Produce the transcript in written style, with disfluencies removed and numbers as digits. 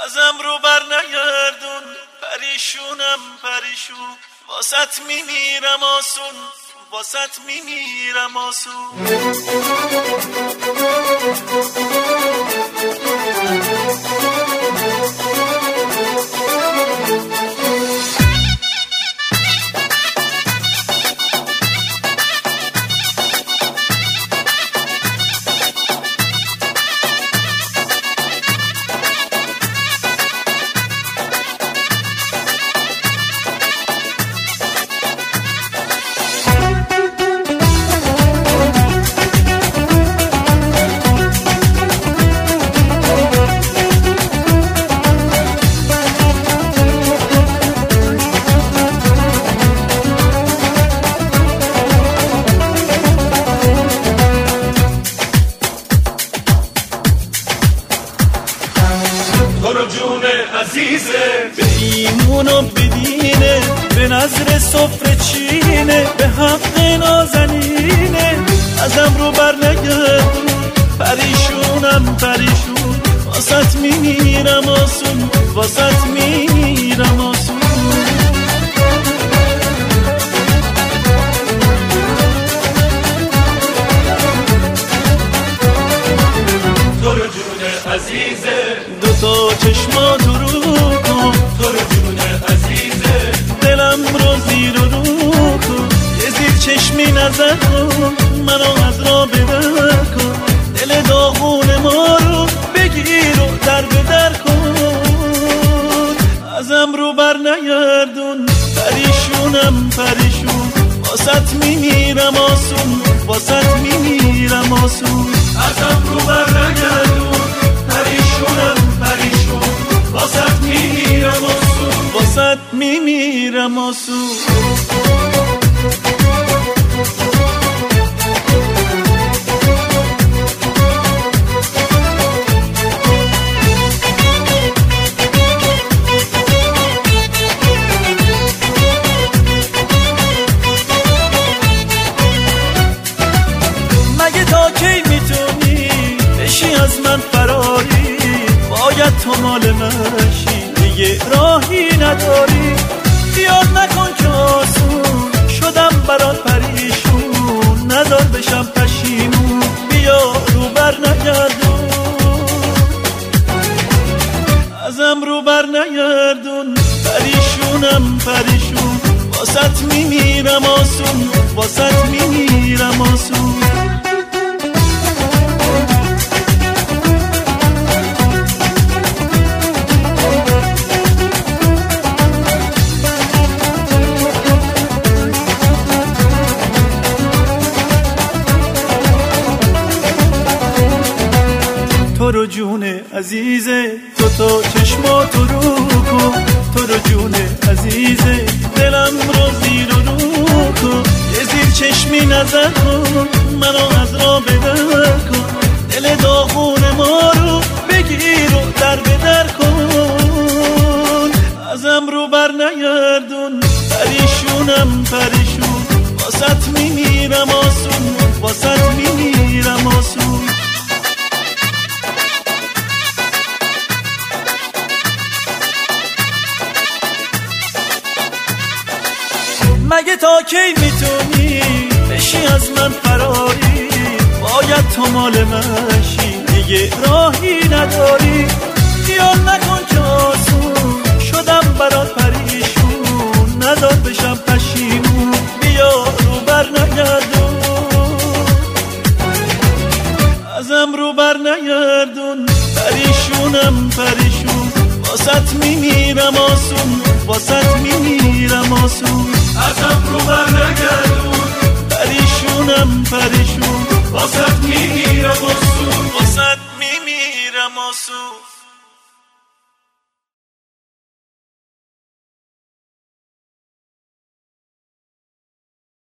ازم رو بر نگردون، پریشونم پریشون، واسط میمیرم آسون، واسط میمیرم آسون. تو جون عزیزه به ایمون و بدینه، به نظر سفره چینه، به حق نازنینه. ازم رو بر نگردون، پریشونم پریشون، واسط میمیرم آسون، واسط میمیرم آسون. تو جون عزیزه دوتا چشماتو رو کن، تو رو جون عزیزه دلم رو زیر و رو کن، یه زیر چشمی نظر کن، منو از را بدر کن، دل داغون ما رو بگیر و در بدر کن. ازم رو بر نگردون، پریشونم پریشون، واسط میمیرم آسون، واسط میمیرم آسون. ازم رو بر نگردون، پریشونم پریشون، واسط میمیرم آسون، واسط میمیرم آسون. مگه تا کی میتونی بشی از من فراری؟ باید تو مال منشی، دیگه راهی نداری. خیال نکن که آسون شدم برات پریشون، ندار بشم پشیمون، بیا رو بر نگردون. ازم رو بر نگردون، پریشونم پریشون، واسط میمیرم آسون، واسط میمیرم آسون. تو رو جون عزیزه دوتا چشماتو رو کن، تو رو جون عزیزه دلم رو زیر و رو کن، یه زیر چشمی نظر کن، منو از را بدر کن، دل داغون ما رو بگیر و در بدر کن. ازم رو بر نگردون، پریشونم پریشون، واسط میمیرم آسون، واسط میمیرم آسون. مگه تا کی میتونی بشی از من فراری؟ باید تو مال منشی، دیگه راهی نداری. خیال نکن که آسون شدم برات پریشون، ندار بشم پشیمون، بیا رو بر نگردون. ازم رو بر نگردون، پریشونم پریشون، واسط میمیرم آسون، واسط میمیرم آسون. ازم رو بر نگردون، پریشونم پریشون، واسط میمیرم آسون، واسط میمیرم آسون.